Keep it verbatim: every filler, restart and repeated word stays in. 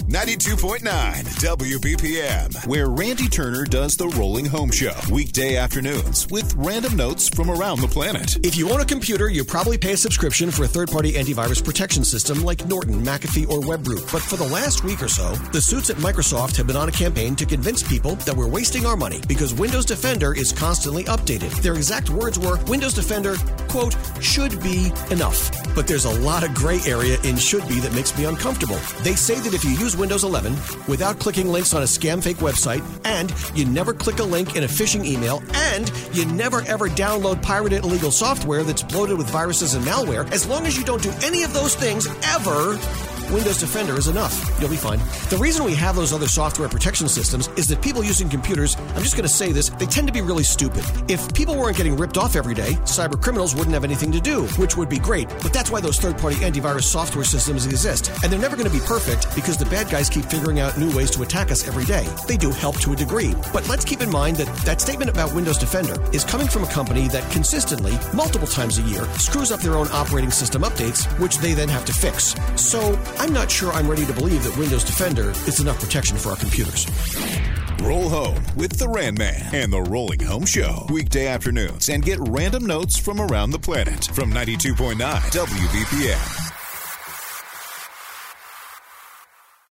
ninety-two point nine W B P M, where Randy Turner does the Rolling Home Show. Weekday afternoons with random notes from around the planet. If you own a computer, you probably pay a subscription for a third-party antivirus protection system like Norton, McAfee, or WebRoot. But for the last week or so, the suits at Microsoft have been on a campaign to convince people that we're wasting our money because Windows Defender is constantly updated. Their exact words were, Windows Defender, quote, should be enough. But there's a lot of gray area in should be that makes me uncomfortable. They say that if you use Windows eleven without clicking links on a scam fake website, and you never click a link in a phishing email, and you never ever download pirated illegal software that's bloated with viruses and malware, as long as you don't do any of those things ever, Windows Defender is enough. You'll be fine. The reason we have those other software protection systems is that people using computers, I'm just going to say this, they tend to be really stupid. If people weren't getting ripped off every day, cyber criminals wouldn't have anything to do, which would be great. But that's why those third-party antivirus software systems exist. And they're never going to be perfect because the bad guys keep figuring out new ways to attack us every day. They do help to a degree. But let's keep in mind that that statement about Windows Defender is coming from a company that consistently, multiple times a year, screws up their own operating system updates, which they then have to fix. So I'm not sure I'm ready to believe that Windows Defender is enough protection for our computers. Roll home with the Rand Man and the Rolling Home Show. Weekday afternoons and get random notes from around the planet from ninety-two point nine W B P M.